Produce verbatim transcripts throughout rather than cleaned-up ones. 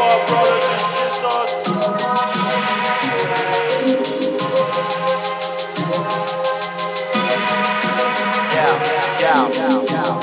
our brothers and sisters. Yeah, yeah, yeah,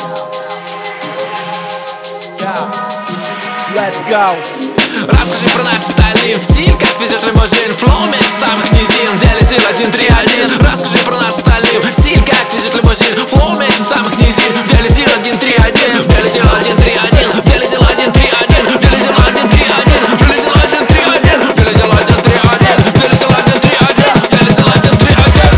yeah. Let's go. Расскажи про наш сталин стиль, как везет лимузин. Флоу вместе самых низин, диализил один три один. Расскажи про наш сталин стиль, как везет лимузин. Флоу вместе самых низин, диализил один три один. Диализил один три один, диализил один три один. Диализил один три один, диализил один три один. Диализил один три один, диализил один три один. Диализил один три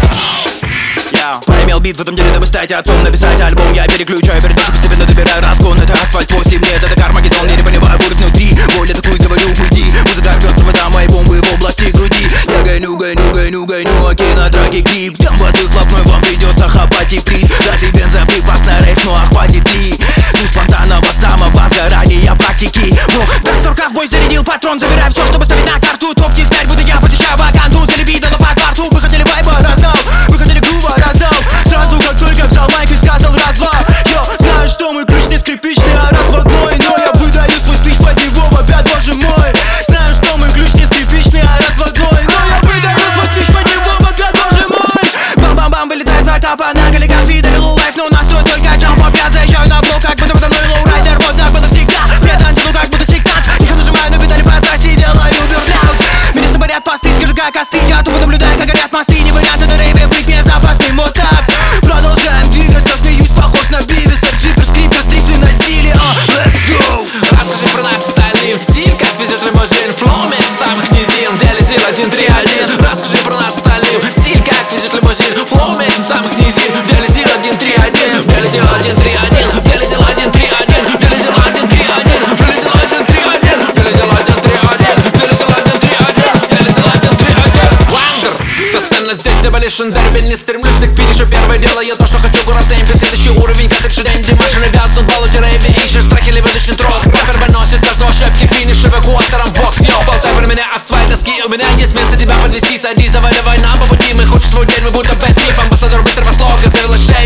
один. Поимел бит в этом деле, дабы стать отцом. Написать альбом я переключаю передачу, постепенно добираю разгон. Это асфальт, пусть и мне, это Кармагеддон. Я не понимаю, бурь внутри, более такую говорю, уйди. Музыка рвет провода, мои бомбы в области груди. Я гоню, гоню, гоню, гоню, окей, на драке клип. Там воды хлопной, вам придется хапать и прит. Дать и бензоприпас на рейв, ну охватит ли. Тут спонтанного самого сгорания практики. Ну, драгстор ковбой зарядил патрон, забирай все, чтобы ставить на карту. Топ-технарь, буду я посещаю ваканту. Залевидано по кварту, вы хотели вайба, раздал. Вы хотели грува, раздал. Сразу, как только взял майк и сказал раз-два. Йо, знаю, что мой ключ не скрипичный, а разводной. Но я выдаю свой спич под него в опять, боже мой. Знаю, что мой ключ не скрипичный, а разводной. Но я выдаю свой спич под него в опять, боже мой. Бам-бам-бам, вылетает закапа на коллегам, видали лоу-лайф. Но у нас тут только джамп-оп, я заезжаю на блок, как будто подо мной лоу-райдер. Вот так было всегда, предан тяну, как будто сектант. Их нажимаю на педали по трассе и делаю бёрнаут. Меня с тобой ряд посты, скажи, как остыть. Я тупо наблюдаю, как горят мосты. Не варианты на рейве, быть мне запасным, вот так. Продолжаем двигаться, смеюсь, похож на Бивиса. Джипер, скрипер, стрипсы на стиле, а, let's go. Расскажи про наш сталин стиль, как везет лимузин. Флоу вместе самых низин, диализил один три один. Расскажи про наш сталин стиль, как везет лимузин. Флоу вместе самых низин, диализил один три один. Диализил один три один, диализил один три один. Диализил один три один, диализил один три один. Диализил один три один, диализил один три один. Диализил один три один. Вандер, вся сцена здесь Demolition Derby. Не стремлюсь к финишу, первое делаю то, что хочу. Город семь, следующий уровень, катыши день. Машины вязнут, баллоти рейвиэйшн. Страхи ли выдачный трос. Бампер выносит каждого ошибки, финиш эвакуатором бокс. Йо, болтай про меня от своей доски. У меня есть место тебя подвести, садись, давай, давай нам по пути. Мы хочешь твой день, мы будто бэт-тип. Амбассадор быстрого слога, завершение.